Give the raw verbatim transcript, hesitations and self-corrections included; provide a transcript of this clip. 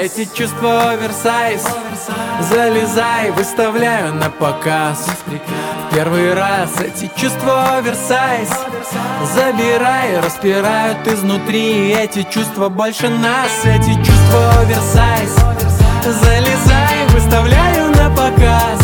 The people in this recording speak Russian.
Эти чувства оверсайз, залезай, выставляю на показ. В первый раз эти чувства оверсайз, забирай, распирают изнутри. Эти чувства больше нас, эти чувства оверсайз, залезай, выставляю на показ.